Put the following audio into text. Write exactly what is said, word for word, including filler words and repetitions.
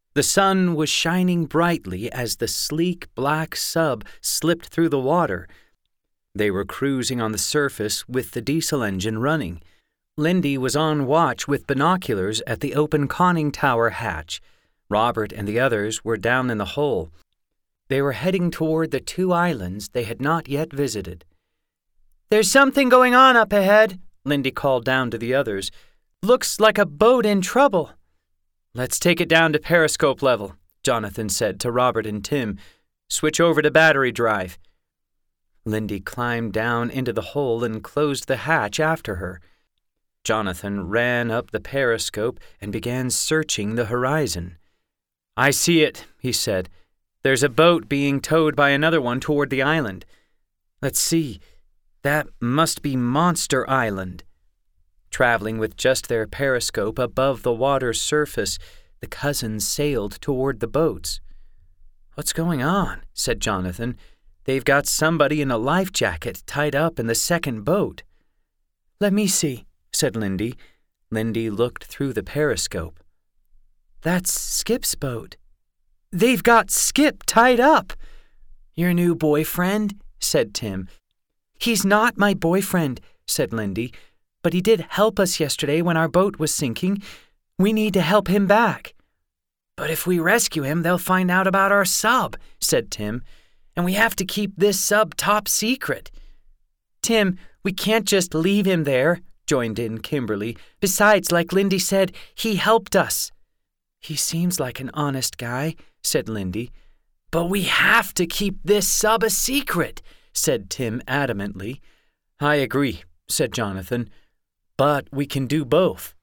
The sun was shining brightly as the sleek black sub slipped through the water. They were cruising on the surface with the diesel engine running. Lindy was on watch with binoculars at the open conning tower hatch. Robert and the others were down in the hole. They were heading toward the two islands they had not yet visited. "There's something going on up ahead," Lindy called down to the others. "Looks like a boat in trouble." "Let's take it down to periscope level," Jonathan said to Robert and Tim. "Switch over to battery drive." Lindy climbed down into the hole and closed the hatch after her. Jonathan ran up the periscope and began searching the horizon. "I see it," he said. "There's a boat being towed by another one toward the island. Let's see. That must be Monster Island." Traveling with just their periscope above the water's surface, the cousins sailed toward the boats. "What's going on?" said Jonathan. "They've got somebody in a life jacket tied up in the second boat." "Let me see," said Lindy. Lindy looked through the periscope. "That's Skip's boat. They've got Skip tied up." "Your new boyfriend?" said Tim. "He's not my boyfriend," said Lindy. "But he did help us yesterday when our boat was sinking. We need to help him back." "But if we rescue him, they'll find out about our sub," said Tim. "And we have to keep this sub top secret." "Tim, we can't just leave him there," joined in Kimberly. "Besides, like Lindy said, he helped us." "He seems like an honest guy," said Lindy. "But we have to keep this sub a secret," said Tim adamantly. "I agree," said Jonathan. "But we can do both."